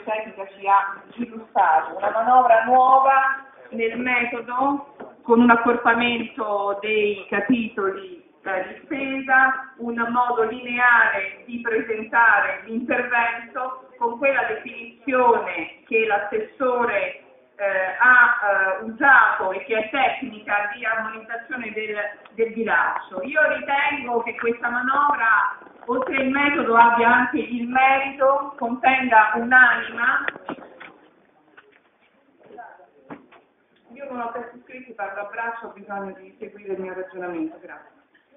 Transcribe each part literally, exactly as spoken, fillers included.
tecnica ci ha illustrato, una manovra nuova nel metodo, con un accorpamento dei capitoli eh, di spesa, un modo lineare di presentare l'intervento, con quella definizione che l'assessore Eh, ha eh, usato e che è tecnica di armonizzazione del, del bilancio. Io ritengo che questa manovra, oltre il metodo, abbia anche il merito, contenga un'anima. Io non ho testi scritti, parlo a braccio, ho bisogno di seguire il mio ragionamento, grazie.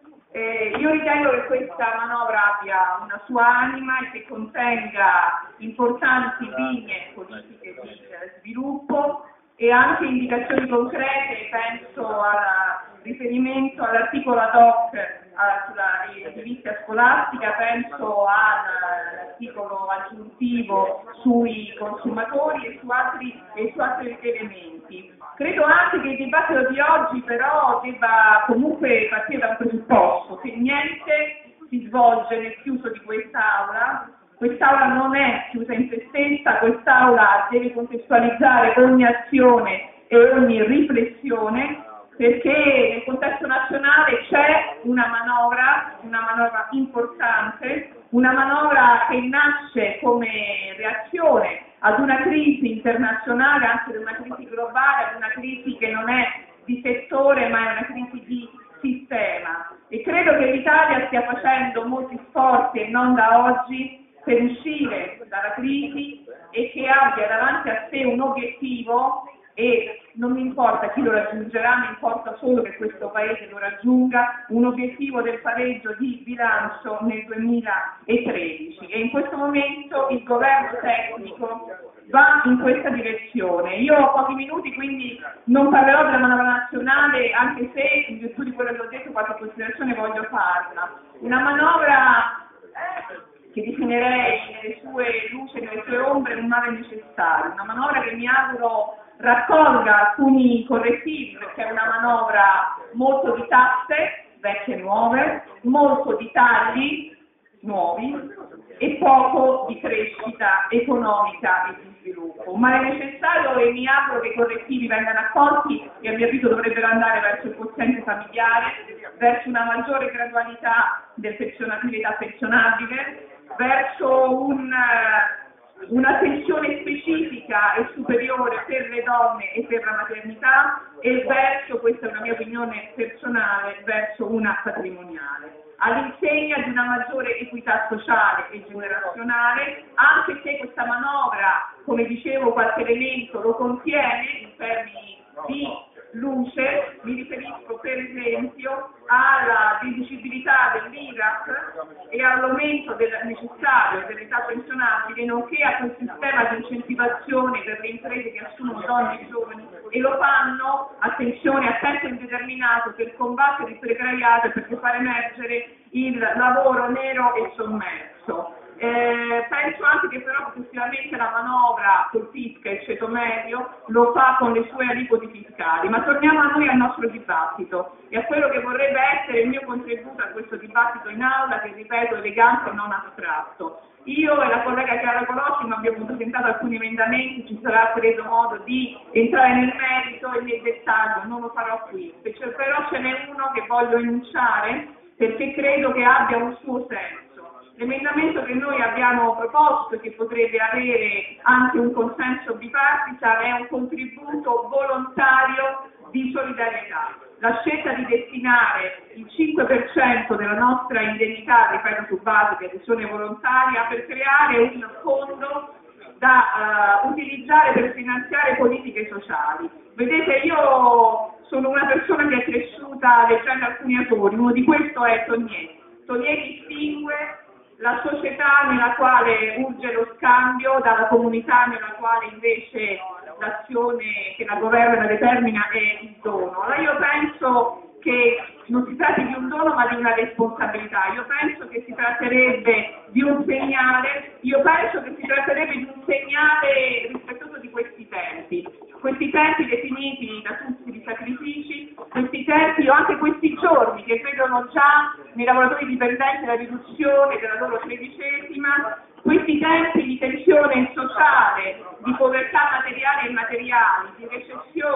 Eh, io ritengo che questa manovra abbia una sua anima e che contenga importanti linee politiche di eh, sviluppo e anche indicazioni concrete. Penso al riferimento all'articolo ad hoc eh, sulla edilizia scolastica, penso all'articolo aggiuntivo sui consumatori e su altri, e su altri elementi. Credo anche che il dibattito di oggi però debba comunque partire da un presupposto, che niente si svolge nel chiuso di quest'Aula. Quest'Aula non è chiusa in se stessa, quest'Aula deve contestualizzare ogni azione e ogni riflessione, perché nel contesto nazionale c'è una manovra, una manovra importante, una manovra che nasce come reazione ad una crisi internazionale, anche ad una crisi globale, ad una crisi che non è di settore ma è una crisi di sistema. E credo che l'Italia stia facendo molti sforzi, e non da oggi, per uscire dalla crisi e che abbia davanti a sé un obiettivo, e non mi importa chi lo raggiungerà, mi importa solo che questo Paese lo raggiunga, un obiettivo del pareggio di bilancio nel duemilatredici. E in questo momento il governo tecnico va in questa direzione. Io ho pochi minuti, quindi non parlerò della manovra nazionale, anche se in virtù di quello che ho detto qualche considerazione voglio farla. Una manovra che definirei nelle sue luci e nelle sue ombre un male necessario, una manovra che mi auguro raccolga alcuni correttivi, perché è una manovra molto di tasse, vecchie e nuove, molto di tagli nuovi e poco di crescita economica e di sviluppo. Un male necessario, e mi auguro che i correttivi vengano accolti, e a mio avviso dovrebbero andare verso il quoziente familiare, verso una maggiore gradualità del pensionabilità pensionabile, verso un... una tensione specifica e superiore per le donne e per la maternità, e verso, questa è una mia opinione personale, verso una patrimoniale, all'insegna di una maggiore equità sociale e generazionale, anche se questa manovra, come dicevo, qualche elemento lo contiene in termini di luce. Mi riferisco per esempio alla deducibilità dell'I R A P e all'aumento del necessario dell'età pensionabile, nonché a quel sistema di incentivazione per le imprese che assumono donne e giovani e lo fanno, attenzione, a tempo indeterminato, per combattere il precariato e per far emergere il lavoro nero e sommerso. Eh, penso anche che però successivamente la manovra colpisca il ceto medio, lo fa con le sue aliquote fiscali. Ma torniamo a noi, al nostro dibattito e a quello che vorrebbe essere il mio contributo a questo dibattito in aula, che ripeto elegante e non astratto. Io e la collega Chiara Colosimo abbiamo presentato alcuni emendamenti, ci sarà preso modo di entrare nel merito e nel dettaglio, non lo farò qui, però ce n'è uno che voglio enunciare perché credo che abbia un suo senso. L'emendamento che noi abbiamo proposto e che potrebbe avere anche un consenso bipartisan è un contributo volontario di solidarietà. La scelta di destinare il cinque per cento della nostra indennità, ripeto, su base di adesione volontaria, per creare un fondo da uh, utilizzare per finanziare politiche sociali. Vedete, io sono una persona che è cresciuta leggendo alcuni autori, uno di questi è Tognè. Tognè distingue la società nella quale urge lo scambio dalla comunità nella quale invece l'azione che la governa e la determina è il dono. Allora io penso che non si tratti di un dono ma di una responsabilità, io penso che si tratterebbe di un segnale, io penso che si tratterebbe di un segnale rispettoso di questi tempi, questi tempi definiti da tutti di sacrifici, questi tempi o anche questi giorni che vedono già nei lavoratori dipendenti la riduzione della loro tredicesima, questi tempi di tensione sociale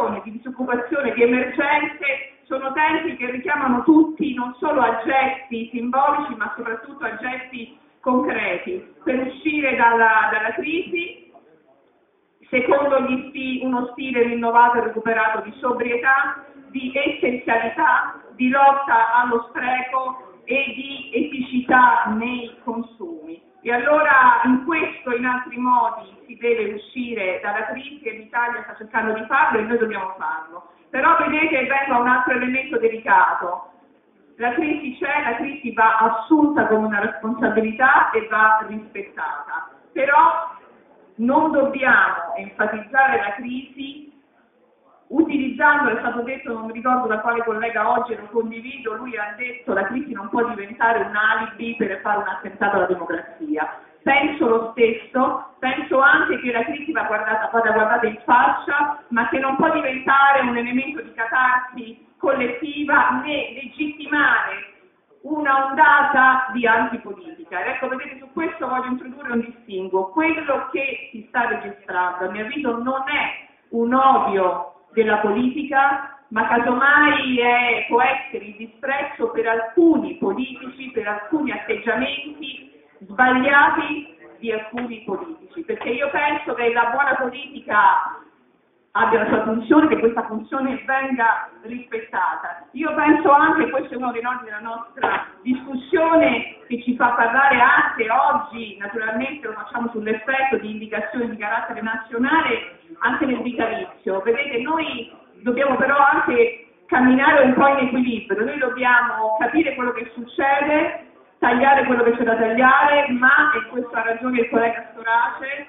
inflazione, di disoccupazione, di emergenze, sono tempi che richiamano tutti non solo a gesti simbolici ma soprattutto a gesti concreti per uscire dalla, dalla crisi, secondo gli sti, uno stile rinnovato e recuperato di sobrietà, di essenzialità, di lotta allo spreco e di eticità nei consumi. E allora in questo e in altri modi si deve uscire dalla crisi e l'Italia sta cercando di farlo e noi dobbiamo farlo. Però vedete, vengo a un altro elemento delicato. La crisi c'è, la crisi va assunta come una responsabilità e va rispettata. Però non dobbiamo enfatizzare la crisi utilizzando, è stato detto, non mi ricordo da quale collega oggi, lo condivido, lui ha detto che la crisi non può diventare un alibi per fare un attentato alla democrazia. Penso lo stesso, penso anche che la crisi va guardata, vada guardata in faccia, ma che non può diventare un elemento di catarsi collettiva né legittimare una ondata di antipolitica. Ed ecco, vedete, su questo voglio introdurre un distinguo. Quello che si sta registrando, a mio avviso, non è un odio della politica, ma casomai è, può essere il disprezzo per alcuni politici, per alcuni atteggiamenti sbagliati di alcuni politici, perché io penso che la buona politica abbia la sua funzione, che questa funzione venga rispettata. Io penso anche, questo è uno dei nodi della nostra discussione, che ci fa parlare anche oggi, naturalmente lo facciamo sull'effetto di indicazioni di carattere nazionale, anche nel vitalizio. Vedete, noi dobbiamo però anche camminare un po' in equilibrio, noi dobbiamo capire quello che succede, tagliare quello che c'è da tagliare, ma, e questo ha ragione il collega Storace,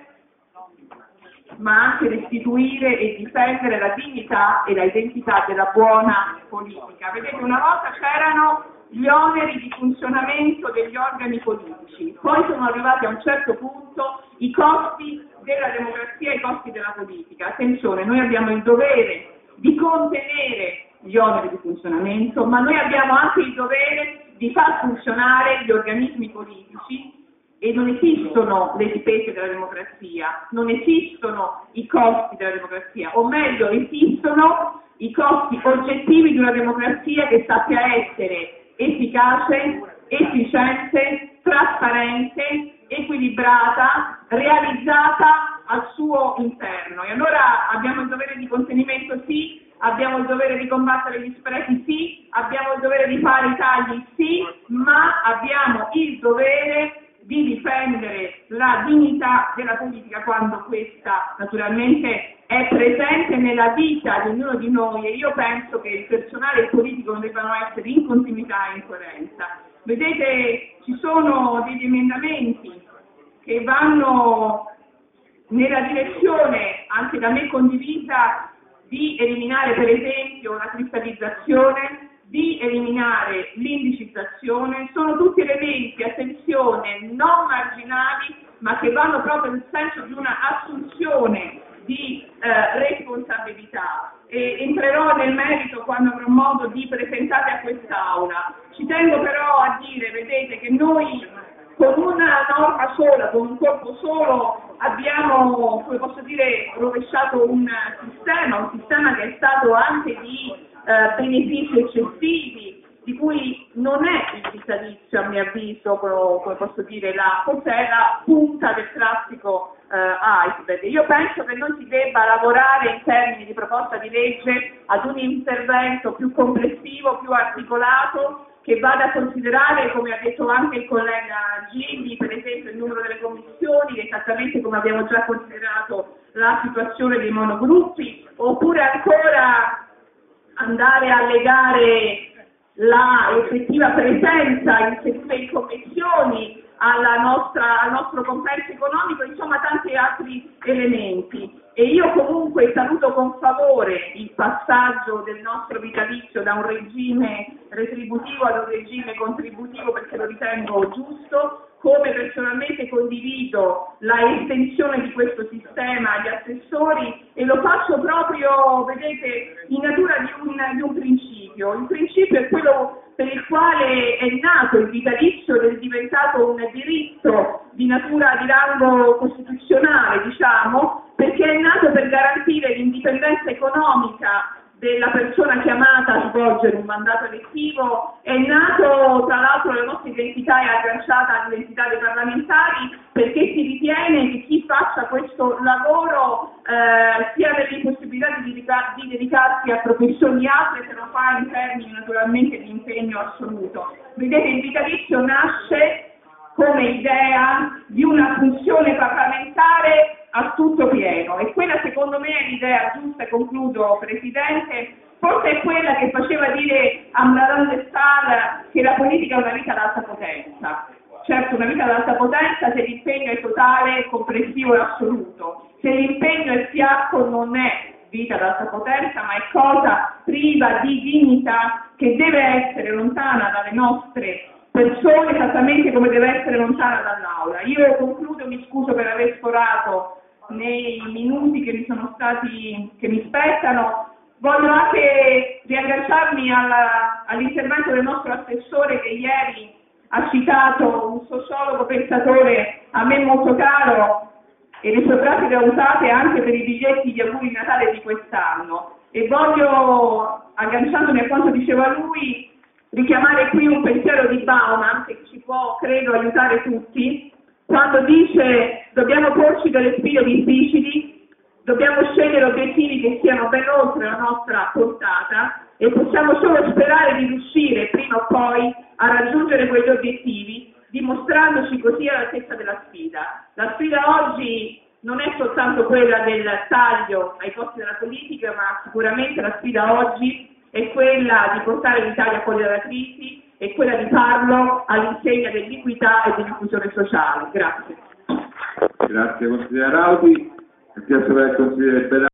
ma anche restituire e difendere la dignità e l'identità della buona politica. Vedete, una volta c'erano gli oneri di funzionamento degli organi politici, poi sono arrivati a un certo punto i costi della democrazia e i costi della politica. Attenzione, noi abbiamo il dovere di contenere gli oneri di funzionamento, ma noi abbiamo anche il dovere di far funzionare gli organismi politici. E non esistono le spese della democrazia, non esistono i costi della democrazia, o meglio esistono i costi oggettivi di una democrazia che sappia essere efficace, efficiente, trasparente, equilibrata, realizzata al suo interno. E allora abbiamo il dovere di contenimento sì, abbiamo il dovere di combattere gli sprechi sì, abbiamo il dovere di fare i tagli sì, ma abbiamo il dovere di difendere la dignità della politica quando questa naturalmente è presente nella vita di ognuno di noi, e io penso che il personale e il politico non debbano essere in continuità e in coerenza. Vedete, ci sono degli emendamenti che vanno nella direzione, anche da me condivisa, di eliminare per esempio la cristallizzazione, di eliminare l'indicizzazione. Sono tutti elementi, attenzione, non marginali, ma che vanno proprio nel senso di una assunzione di eh, responsabilità. E entrerò nel merito quando avrò modo di presentarle a quest'Aula. Ci tengo però a dire, vedete, che noi con una norma sola, con un corpo solo, abbiamo, come posso dire, rovesciato un sistema, un sistema che è stato anche di Eh, benefici eccessivi, di cui non è il vitalizio, a mio avviso, come, come posso dire, la, forse è la punta del classico eh, iceberg. Io penso che non si debba lavorare in termini di proposta di legge ad un intervento più complessivo, più articolato, che vada a considerare, come ha detto anche il collega Gilli, per esempio il numero delle commissioni, esattamente come abbiamo già considerato la situazione dei monogruppi, oppure ancora andare a legare la effettiva presenza in sedute in commissioni alla nostra, al nostro compenso economico, insomma tanti altri elementi. E io comunque saluto con favore il passaggio del nostro vitalizio da un regime retributivo ad un regime contributivo, perché lo ritengo giusto, come personalmente condivido la estensione di questo sistema agli assessori, e lo faccio proprio, vedete, in natura di un, di un principio. Il principio è quello per il quale è nato il vitalizio ed è diventato un diritto di natura di rango costituzionale, diciamo, perché è nato per per garantire l'indipendenza economica della persona chiamata a svolgere un mandato elettivo, è nato, tra l'altro la nostra identità è agganciata all'identità dei parlamentari, perché si ritiene che chi faccia questo lavoro eh, sia nell'impossibilità di, dedica- di dedicarsi a professioni altre se lo fa in termini naturalmente di impegno assoluto. Vedete, il vitalizio nasce come idea di una funzione parlamentare a tutto pieno, e quella secondo me è l'idea giusta, e concludo Presidente, forse è quella che faceva dire a Madame de Staël che la politica è una vita ad alta potenza. Certo, una vita ad alta potenza se l'impegno è totale, complessivo e assoluto. Se l'impegno è fiacco non è vita ad alta potenza, ma è cosa priva di dignità, che deve essere lontana dalle nostre persone, esattamente come deve essere lontana dall'aula. Io concludo, mi scuso per aver sforato nei minuti che mi sono stati, che mi spettano. Voglio anche riagganciarmi alla, all'intervento del nostro assessore, che ieri ha citato un sociologo pensatore a me molto caro, e le sue pratiche usate anche per i biglietti di auguri di Natale di quest'anno, e voglio, agganciandomi a quanto diceva lui, richiamare qui un pensiero di Bauman che ci può, credo, aiutare tutti, quando dice: dobbiamo porci delle sfide difficili, dobbiamo scegliere obiettivi che siano ben oltre la nostra portata, e possiamo solo sperare di riuscire prima o poi a raggiungere quegli obiettivi, dimostrandoci così all'altezza della sfida. La sfida oggi non è soltanto quella del taglio ai costi della politica, ma sicuramente la sfida oggi è quella di portare l'Italia fuori dalla crisi, è quella di farlo all'insegna dell'equità e dell'inclusione sociale. Grazie. Grazie consigliere Rauti.